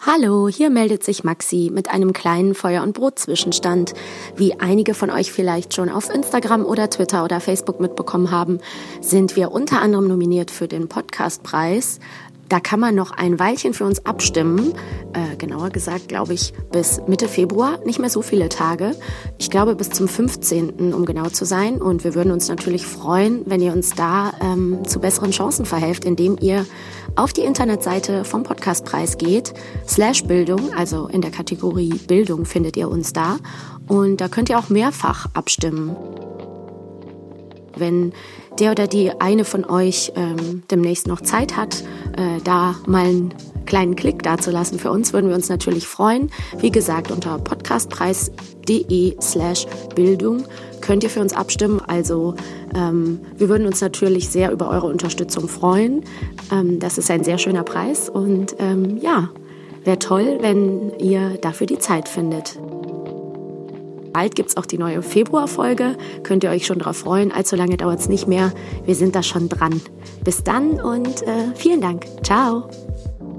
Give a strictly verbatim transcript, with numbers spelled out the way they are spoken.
Hallo, hier meldet sich Maxi mit einem kleinen Feuer- und Brot-Zwischenstand. Wie einige von euch vielleicht schon auf Instagram oder Twitter oder Facebook mitbekommen haben, sind wir unter anderem nominiert für den Podcastpreis. Da kann man noch ein Weilchen für uns abstimmen. Äh, genauer gesagt, glaube ich, bis Mitte Februar, nicht mehr so viele Tage. Ich glaube, bis zum fünfzehnten um genau zu sein. Und wir würden uns natürlich freuen, wenn ihr uns da ähm, zu besseren Chancen verhelft, indem ihr auf die Internetseite vom Podcastpreis geht, slash Bildung, also in der Kategorie Bildung findet ihr uns da. Und da könnt ihr auch mehrfach abstimmen. Wenn der oder die eine von euch ähm, demnächst noch Zeit hat, äh, da mal einen kleinen Klick dazulassen für uns, würden wir uns natürlich freuen. Wie gesagt, unter podcastpreis.de slash Bildung könnt ihr für uns abstimmen. Also ähm, wir würden uns natürlich sehr über eure Unterstützung freuen. Ähm, das ist ein sehr schöner Preis und ähm, ja, wäre toll, wenn ihr dafür die Zeit findet. Bald gibt es auch die neue Februarfolge, könnt ihr euch schon darauf freuen. Allzu lange dauert es nicht mehr, wir sind da schon dran. Bis dann und äh, vielen Dank. Ciao.